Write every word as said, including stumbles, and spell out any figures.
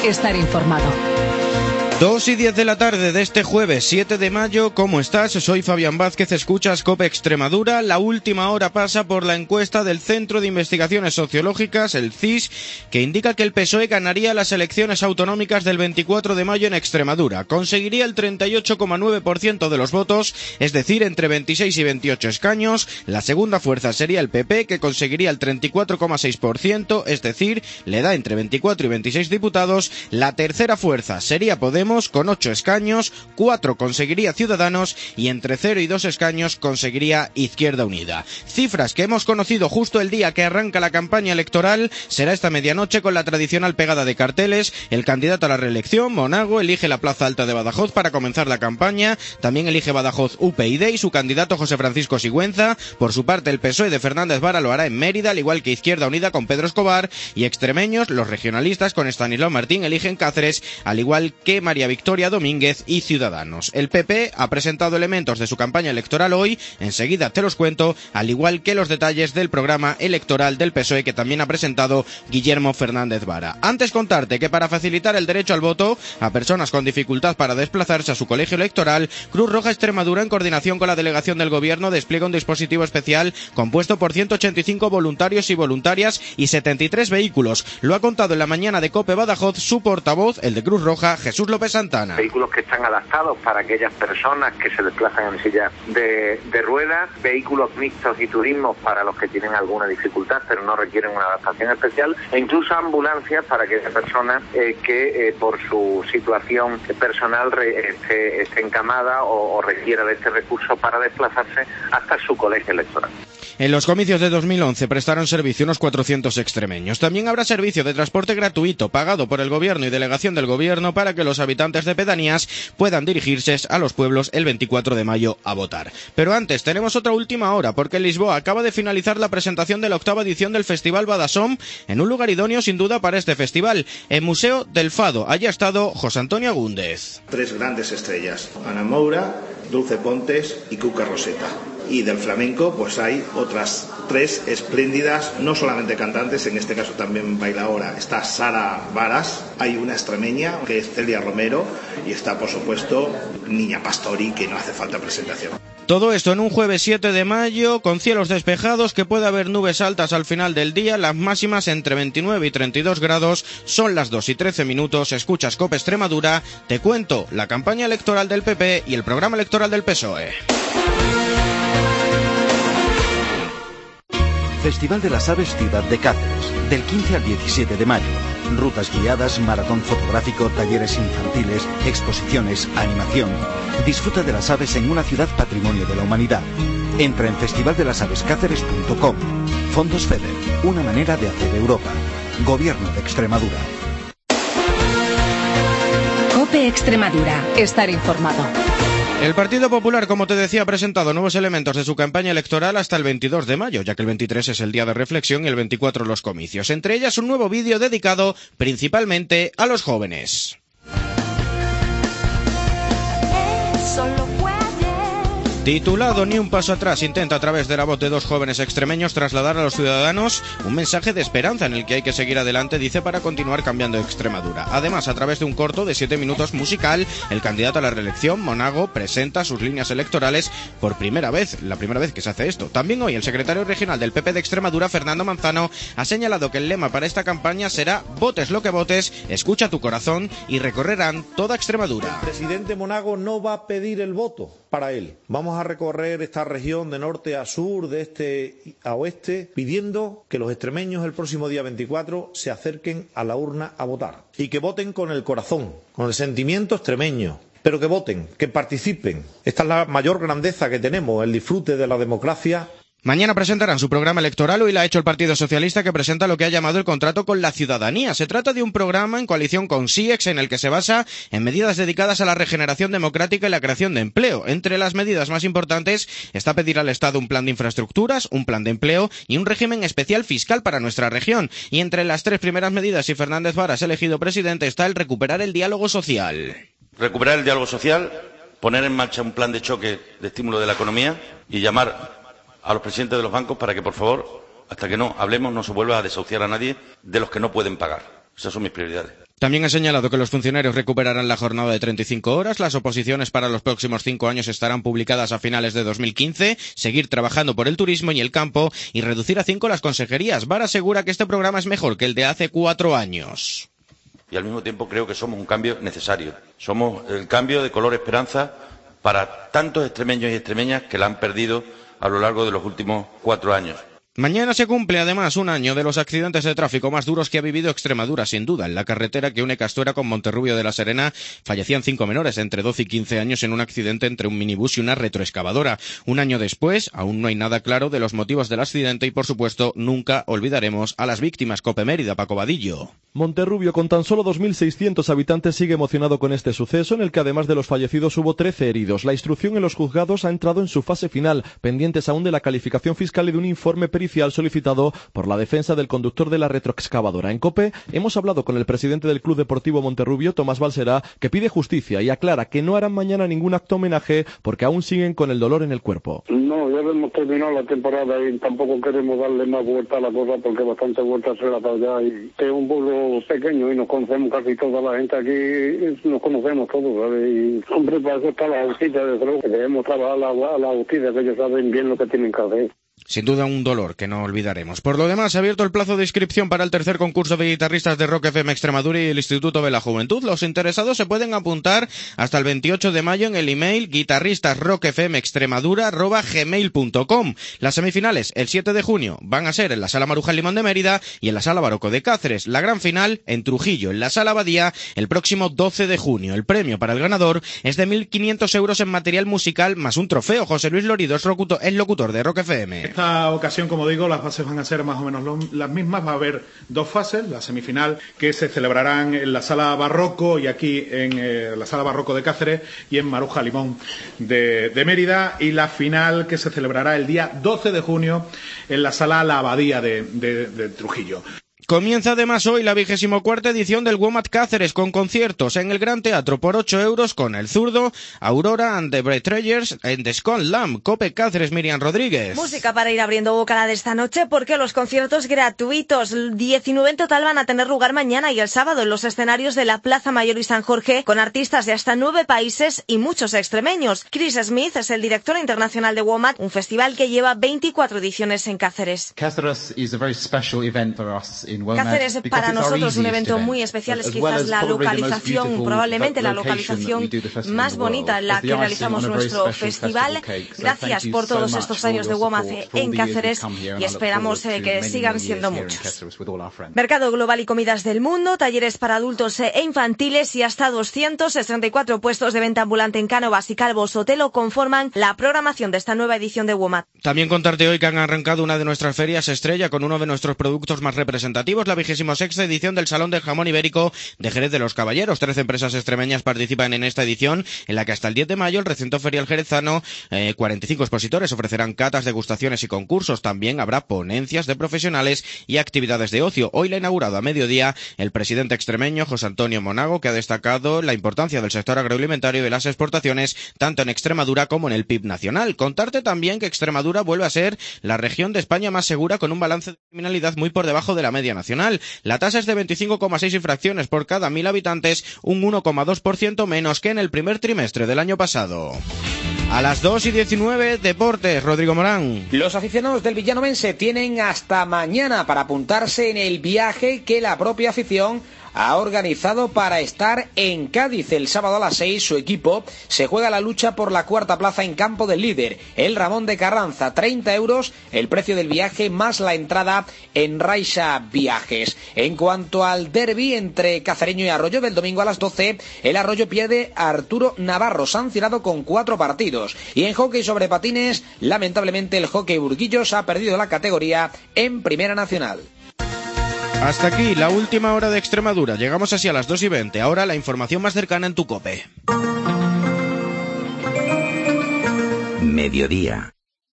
estar informado. Dos y diez de la tarde de este jueves siete de mayo, ¿cómo estás? Soy Fabián Vázquez, escuchas COPE Extremadura. La última hora pasa por la encuesta del Centro de Investigaciones Sociológicas, el C I S, que indica que el P S O E ganaría las elecciones autonómicas del veinticuatro de mayo en Extremadura. Conseguiría el treinta y ocho coma nueve por ciento de los votos, es decir, entre veintiséis y veintiocho escaños. La segunda fuerza sería el P P, que conseguiría el treinta y cuatro coma seis por ciento, es decir, le da entre veinticuatro y veintiséis diputados. La tercera fuerza sería Podemos, con ocho escaños, cuatro conseguiría Ciudadanos y entre cero y dos escaños conseguiría Izquierda Unida. Cifras que hemos conocido justo el día que arranca la campaña electoral. Será esta medianoche con la tradicional pegada de carteles. El candidato a la reelección, Monago, elige la Plaza Alta de Badajoz para comenzar la campaña. También elige Badajoz U P YD y su candidato José Francisco Sigüenza. Por su parte, el P S O E de Fernández Vara lo hará en Mérida, al igual que Izquierda Unida con Pedro Escobar. Y extremeños, los regionalistas con Estanislao Martín, eligen Cáceres, al igual que María Victoria Domínguez y Ciudadanos. El P P ha presentado elementos de su campaña electoral hoy, enseguida te los cuento, al igual que los detalles del programa electoral del P S O E que también ha presentado Guillermo Fernández Vara. Antes contarte que para facilitar el derecho al voto a personas con dificultad para desplazarse a su colegio electoral, Cruz Roja Extremadura, en coordinación con la delegación del Gobierno, despliega un dispositivo especial compuesto por ciento ochenta y cinco voluntarios y voluntarias y setenta y tres vehículos. Lo ha contado en la mañana de COPE Badajoz su portavoz, el de Cruz Roja, Jesús López Santana. Vehículos que están adaptados para aquellas personas que se desplazan en silla de, de ruedas, vehículos mixtos y turismos para los que tienen alguna dificultad pero no requieren una adaptación especial, e incluso ambulancias para aquellas personas eh, que eh, por su situación personal re, esté, esté encamada o, o requiera de este recurso para desplazarse hasta su colegio electoral. En los comicios de dos mil once prestaron servicio unos cuatrocientos extremeños. También habrá servicio de transporte gratuito pagado por el Gobierno y delegación del Gobierno para que los habitantes de pedanías puedan dirigirse a los pueblos el veinticuatro de mayo a votar. Pero antes tenemos otra última hora, porque en Lisboa acaba de finalizar la presentación de la octava edición del Festival Badasom, en un lugar idóneo sin duda para este festival, el Museo del Fado. Allí ha estado José Antonio Agúndez. Tres grandes estrellas, Ana Moura, Dulce Pontes y Cuca Roseta. Y del flamenco pues hay otras tres espléndidas, no solamente cantantes, en este caso también bailaora. Está Sara Varas, hay una extremeña que es Celia Romero y está por supuesto Niña Pastori, que no hace falta presentación. Todo esto en un jueves siete de mayo, con cielos despejados, que puede haber nubes altas al final del día, las máximas entre veintinueve y treinta y dos grados, son las dos y trece minutos, escuchas COPE Extremadura, te cuento la campaña electoral del P P y el programa electoral del P S O E. Festival de las Aves Ciudad de Cáceres, del quince al diecisiete de mayo. Rutas guiadas, maratón fotográfico, talleres infantiles, exposiciones, animación. Disfruta de las aves en una ciudad patrimonio de la humanidad. Entra en festival de las aves cáceres punto com. Fondos FEDER, una manera de hacer Europa. Gobierno de Extremadura. COPE Extremadura, estar informado. El Partido Popular, como te decía, ha presentado nuevos elementos de su campaña electoral hasta el veintidós de mayo, ya que el veintitrés es el día de reflexión y el veinticuatro los comicios. Entre ellas un nuevo vídeo dedicado principalmente a los jóvenes. Titulado Ni un paso atrás, intenta a través de la voz de dos jóvenes extremeños trasladar a los ciudadanos un mensaje de esperanza en el que hay que seguir adelante, dice, para continuar cambiando Extremadura. Además, a través de un corto de siete minutos musical, el candidato a la reelección, Monago, presenta sus líneas electorales por primera vez, la primera vez que se hace esto. También hoy el secretario regional del P P de Extremadura, Fernando Manzano, ha señalado que el lema para esta campaña será votes lo que votes, escucha tu corazón, y recorrerán toda Extremadura. El presidente Monago no va a pedir el voto para él. Vamos a recorrer esta región de norte a sur, de este a oeste, pidiendo que los extremeños el próximo día veinticuatro se acerquen a la urna a votar y que voten con el corazón, con el sentimiento extremeño, pero que voten, que participen. Esta es la mayor grandeza que tenemos, el disfrute de la democracia. Mañana presentarán su programa electoral. Hoy lo ha hecho el Partido Socialista, que presenta lo que ha llamado el contrato con la ciudadanía. Se trata de un programa en coalición con SIEX en el que se basa en medidas dedicadas a la regeneración democrática y la creación de empleo. Entre las medidas más importantes está pedir al Estado un plan de infraestructuras, un plan de empleo y un régimen especial fiscal para nuestra región. Y entre las tres primeras medidas, si Fernández Vara es elegido presidente, está el recuperar el diálogo social. Recuperar el diálogo social, poner en marcha un plan de choque de estímulo de la economía y llamar a los presidentes de los bancos para que, por favor, hasta que no hablemos, no se vuelva a desahuciar a nadie de los que no pueden pagar. Esas son mis prioridades. También ha señalado que los funcionarios recuperarán la jornada de treinta y cinco horas, las oposiciones para los próximos cinco años estarán publicadas a finales de dos mil quince, seguir trabajando por el turismo y el campo y reducir a cinco las consejerías. Vara asegura que este programa es mejor que el de hace cuatro años. Y al mismo tiempo creo que somos un cambio necesario. Somos el cambio de color esperanza para tantos extremeños y extremeñas que la han perdido a lo largo de los últimos cuatro años. Mañana se cumple además un año de los accidentes de tráfico más duros que ha vivido Extremadura, sin duda. En la carretera que une Castuera con Monterrubio de la Serena fallecían cinco menores entre doce y quince años en un accidente entre un minibús y una retroexcavadora. Un año después, aún no hay nada claro de los motivos del accidente y, por supuesto, nunca olvidaremos a las víctimas. Cope Mérida, Paco Vadillo. Monterrubio, con tan solo dos mil seiscientos habitantes, sigue emocionado con este suceso, en el que además de los fallecidos hubo trece heridos. La instrucción en los juzgados ha entrado en su fase final, pendientes aún de la calificación fiscal y de un informe pericial solicitado por la defensa del conductor de la retroexcavadora. En COPE hemos hablado con el presidente del Club Deportivo Monterrubio, Tomás Balserá, que pide justicia y aclara que no harán mañana ningún acto homenaje porque aún siguen con el dolor en el cuerpo. No, ya hemos terminado la temporada y tampoco queremos darle más vuelta a la cosa porque bastante vuelta se la ha dado ya, y es un pueblo pequeño y nos conocemos casi toda la gente aquí, nos conocemos todos, ¿sabes? Y hombre, para eso está la justicia, desde luego que debemos trabajar a la, a la justicia, que ellos saben bien lo que tienen que hacer. Sin duda un dolor que no olvidaremos. Por lo demás, ha abierto el plazo de inscripción para el tercer concurso de guitarristas de Rock F M Extremadura y el Instituto de la Juventud. Los interesados se pueden apuntar hasta el veintiocho de mayo en el email guitarristasrockfmextremadura arroba gmail punto com. Las semifinales, el siete de junio, van a ser en la Sala Maruja Limón de Mérida y en la Sala Barroco de Cáceres. La gran final en Trujillo, en la Sala Abadía, el próximo doce de junio. El premio para el ganador es de mil quinientos euros en material musical más un trofeo. José Luis Lorido es locutor, es locutor de Rock F M. Esta ocasión, como digo, las fases van a ser más o menos lo, las mismas. Va a haber dos fases, la semifinal que se celebrarán en la Sala Barroco y aquí en eh, la Sala Barroco de Cáceres y en Maruja Limón de, de Mérida, y la final que se celebrará el día doce de junio en la Sala La Abadía de, de, de Trujillo. Comienza además hoy la vigésimo cuarta edición del WOMAD Cáceres con conciertos en el Gran Teatro por ocho euros con El Zurdo, Aurora and the Betrayers en The Scone Lamb. Cope Cáceres, Miriam Rodríguez. Música para ir abriendo boca la de esta noche porque los conciertos gratuitos, diecinueve en total, van a tener lugar mañana y el sábado en los escenarios de la Plaza Mayor y San Jorge con artistas de hasta nueve países y muchos extremeños. Chris Smith es el director internacional de WOMAD, un festival que lleva veinticuatro ediciones en Cáceres. Cáceres is a very special event for us. Cáceres es para nosotros un evento muy especial, es quizás la localización, probablemente la localización más bonita en la que realizamos nuestro festival. Gracias por todos estos años de WOMAD en Cáceres y esperamos eh, que sigan siendo muchos. Mercado global y comidas del mundo, talleres para adultos e infantiles y hasta doscientos sesenta y cuatro puestos de venta ambulante en Cánovas y Calvo Sotelo conforman la programación de esta nueva edición de WOMAD. También contarte hoy que han arrancado una de nuestras ferias estrella con uno de nuestros productos más representativos, la vigésima sexta edición del Salón del Jamón Ibérico de Jerez de los Caballeros. Trece empresas extremeñas participan en esta edición, en la que hasta el diez de mayo el recinto ferial jerezano, eh, cuarenta y cinco expositores ofrecerán catas, degustaciones y concursos. También habrá ponencias de profesionales y actividades de ocio. Hoy la ha inaugurado a mediodía el presidente extremeño José Antonio Monago, que ha destacado la importancia del sector agroalimentario y de las exportaciones tanto en Extremadura como en el P I B nacional. Contarte también que Extremadura vuelve a ser la región de España más segura, con un balance de criminalidad muy por debajo de la media nacional. La tasa es de veinticinco coma seis infracciones por cada mil habitantes, un uno coma dos por ciento menos que en el primer trimestre del año pasado. A las dos y diecinueve, deportes, Rodrigo Morán. Los aficionados del villanovense tienen hasta mañana para apuntarse en el viaje que la propia afición ha organizado para estar en Cádiz. El sábado a las seis su equipo se juega la lucha por la cuarta plaza en campo del líder, el Ramón de Carranza. treinta euros el precio del viaje más la entrada en Raixa Viajes. En cuanto al derbi entre Cacereño y Arroyo del domingo a las doce, el Arroyo pierde a Arturo Navarro, sancionado con cuatro partidos. Y en hockey sobre patines, lamentablemente el Hockey Burguillos ha perdido la categoría en Primera Nacional. Hasta aquí la última hora de Extremadura. Llegamos así a las dos y veinte. Ahora la información más cercana en tu COPE. Mediodía.